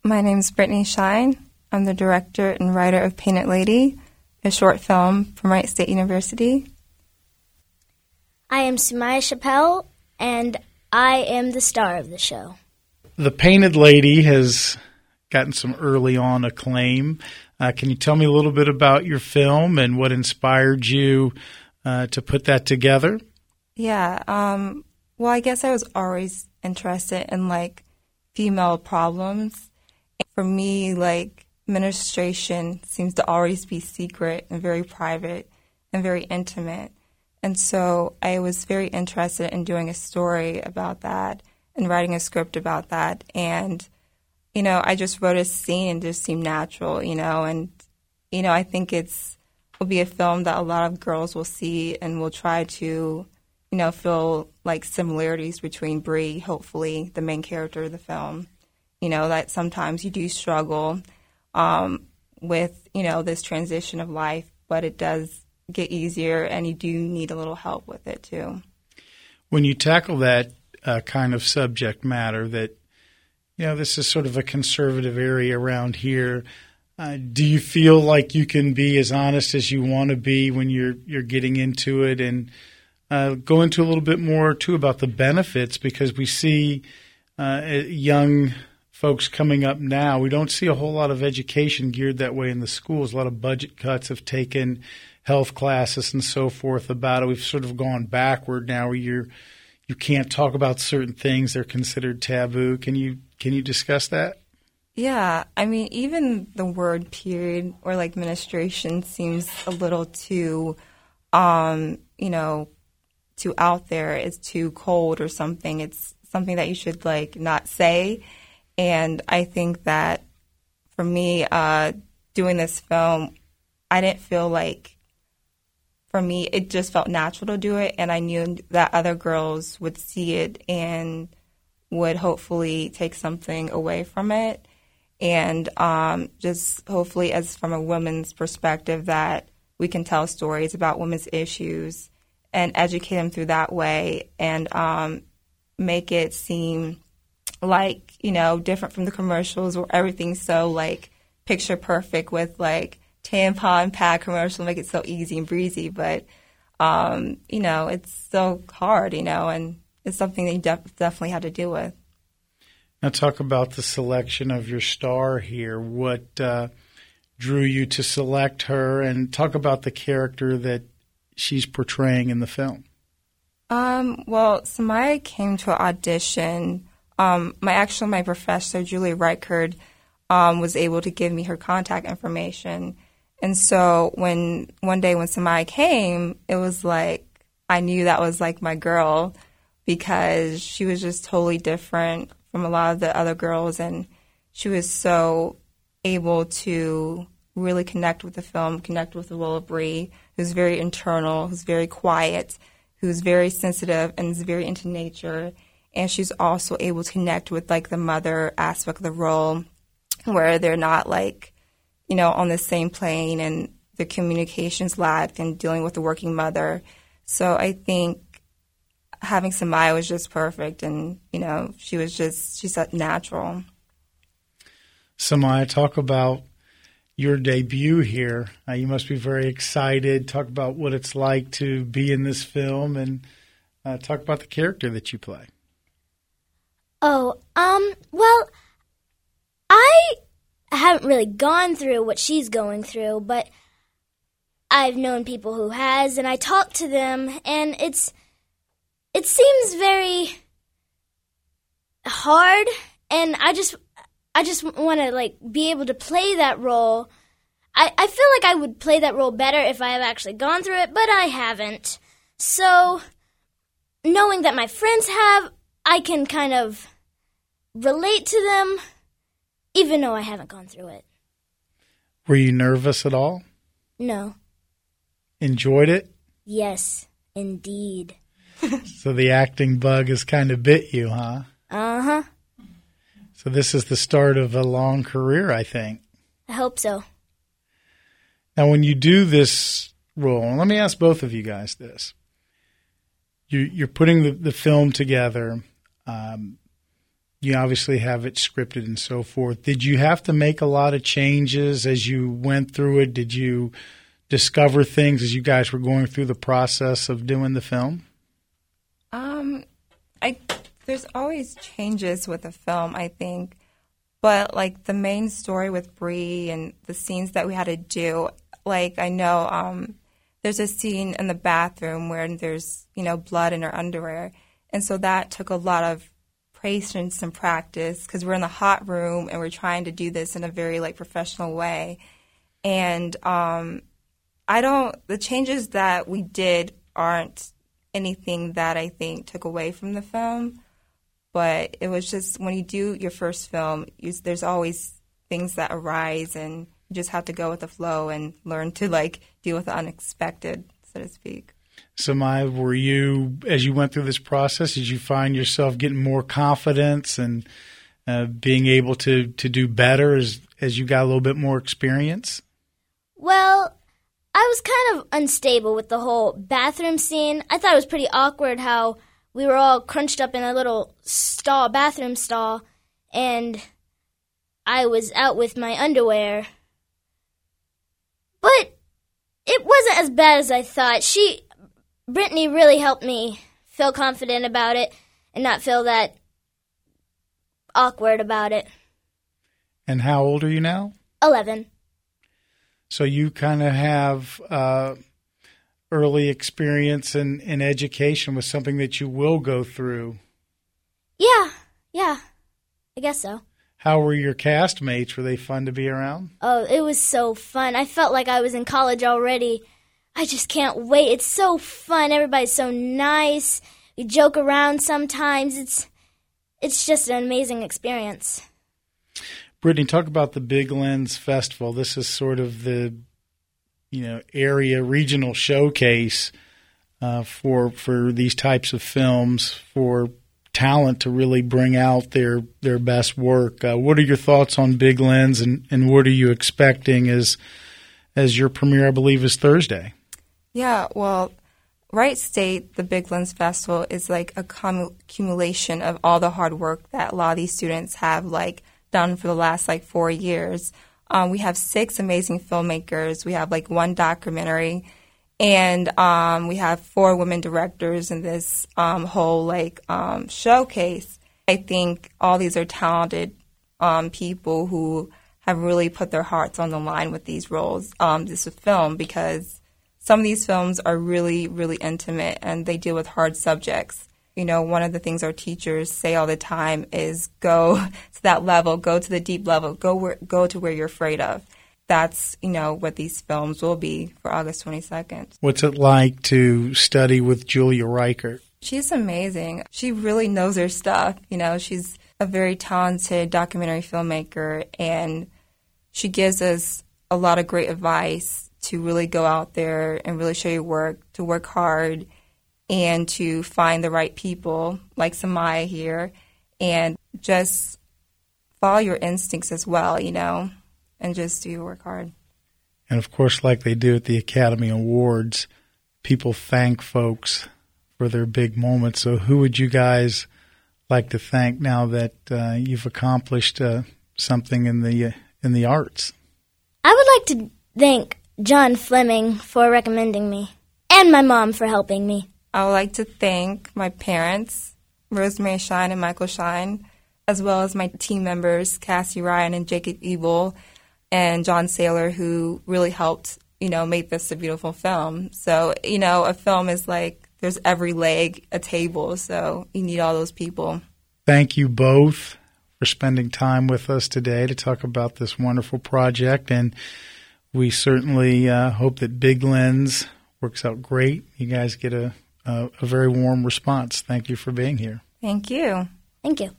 My name is Brittany Shine. I'm the director and writer of Painted Lady, a short film from Wright State University. I am Sumaya Chappelle, and I am the star of the show. The Painted Lady has gotten some early on acclaim. Can you tell me a little bit about your film and what inspired you to put that together? Yeah, well, I guess I was always interested in, female problems. For me, menstruation seems to always be secret and very private and very intimate. And so I was very interested in doing a story about that and writing a script about that. And, I just wrote a scene and it just seemed natural, and, I think will be a film that a lot of girls will see and will try to, feel like similarities between Bree, hopefully, the main character of the film. That sometimes you do struggle with, this transition of life, but it does get easier and you do need a little help with it too. When you tackle that kind of subject matter that, this is sort of a conservative area around here, do you feel like you can be as honest as you want to be when you're getting into it, and go into a little bit more too about the benefits, because we see young folks coming up now. We don't see a whole lot of education geared that way in the schools. A lot of budget cuts have taken health classes and so forth about it. We've sort of gone backward now where you can't talk about certain things. They're considered taboo. Can you discuss that? Yeah. I mean, even the word period or menstruation seems a little too, too out there. It's too cold or something. It's something that you should not say. And I think that for me, doing this film, I didn't feel for me, it just felt natural to do it. And I knew that other girls would see it and would hopefully take something away from it. And just hopefully, as from a woman's perspective, that we can tell stories about women's issues and educate them through that way, and make it seem different from the commercials where everything's so picture perfect with tampon pad commercial, make it so easy and breezy. But it's so hard, and it's something that you definitely had to deal with. Now talk about the selection of your star here. What drew you to select her, and talk about the character that she's portraying in the film? Well, Sumaya came to an audition. My professor, Julie Reichard, was able to give me her contact information. And so one day when Sumaya came, it was I knew that was my girl, because she was just totally different from a lot of the other girls, and she was so able to really connect with the film, connect with Willow Bree, who's very internal, who's very quiet, who's very sensitive, and is very into nature. And she's also able to connect with the mother aspect of the role, where they're not on the same plane, and the communications lacked, and dealing with the working mother. So I think having Sumaya was just perfect, and she's natural. Sumaya, talk about your debut here. You must be very excited. Talk about what it's like to be in this film, and talk about the character that you play. Well, I haven't really gone through what she's going through, but I've known people who has, and I talked to them, and it seems very hard, and I just want to be able to play that role. I feel like I would play that role better if I have actually gone through it, but I haven't. So knowing that my friends have, I can kind of relate to them, even though I haven't gone through it. Were you nervous at all? No. Enjoyed it? Yes, indeed. So the acting bug has kind of bit you, huh? Uh-huh. So this is the start of a long career, I think. I hope so. Now, when you do this role, and let me ask both of you guys this. You're putting the film together. you obviously have it scripted and so forth. Did you have to make a lot of changes as you went through it? Did you discover things as you guys were going through the process of doing the film? There's always changes with a film, I think. But, like, the main story with Bree and the scenes that we had to do, like, I know there's a scene in the bathroom where there's, blood in her underwear. And so that took a lot of patience and practice because we're in the hot room and we're trying to do this in a very, like, professional way. And the changes that we did aren't anything that I think took away from the film. But it was just when you do your first film, there's always things that arise, and you just have to go with the flow and learn to, like, deal with the unexpected, so to speak. Samaya, were you, as you went through this process, did you find yourself getting more confidence and being able to do better as you got a little bit more experience? Well, I was kind of unstable with the whole bathroom scene. I thought it was pretty awkward how we were all crunched up in a little bathroom stall, and I was out with my underwear. But it wasn't as bad as I thought. Brittany really helped me feel confident about it and not feel that awkward about it. And how old are you now? 11. So you kind of have early experience in education with something that you will go through. Yeah, I guess so. How were your castmates? Were they fun to be around? Oh, it was so fun. I felt like I was in college already. I just can't wait. It's so fun. Everybody's so nice. We joke around sometimes. It's just an amazing experience. Brittany, talk about the Big Lens Festival. This is sort of the area regional showcase for these types of films, for talent to really bring out their best work. What are your thoughts on Big Lens, and what are you expecting as your premiere, I believe, is Thursday? Yeah, well, Wright State, the Big Lens Festival, is like a accumulation of all the hard work that a lot of these students have done for the last 4 years. We have 6 amazing filmmakers. We have 1 documentary, and we have 4 women directors in this whole showcase. I think all these are talented people who have really put their hearts on the line with these roles, this film, because some of these films are really, really intimate and they deal with hard subjects. One of the things our teachers say all the time is go to that level, go to the deep level, go to where you're afraid of. That's, what these films will be for August 22nd. What's it like to study with Julia Reichert? She's amazing. She really knows her stuff. She's a very talented documentary filmmaker, and she gives us a lot of great advice to really go out there and really show your work, to work hard, and to find the right people like Samaya here, and just follow your instincts as well, and just do your work hard. And, of course, like they do at the Academy Awards, people thank folks for their big moments. So who would you guys like to thank now that you've accomplished something in the arts? I would like to thank John Fleming for recommending me, and my mom for helping me. I would like to thank my parents, Rosemary Shine and Michael Shine, as well as my team members, Cassie Ryan and Jacob Ebel, and John Saylor, who really helped, make this a beautiful film. So, a film is there's every leg a table, so you need all those people. Thank you both for spending time with us today to talk about this wonderful project, and we certainly hope that Big Lens works out great. You guys get a very warm response. Thank you for being here. Thank you. Thank you.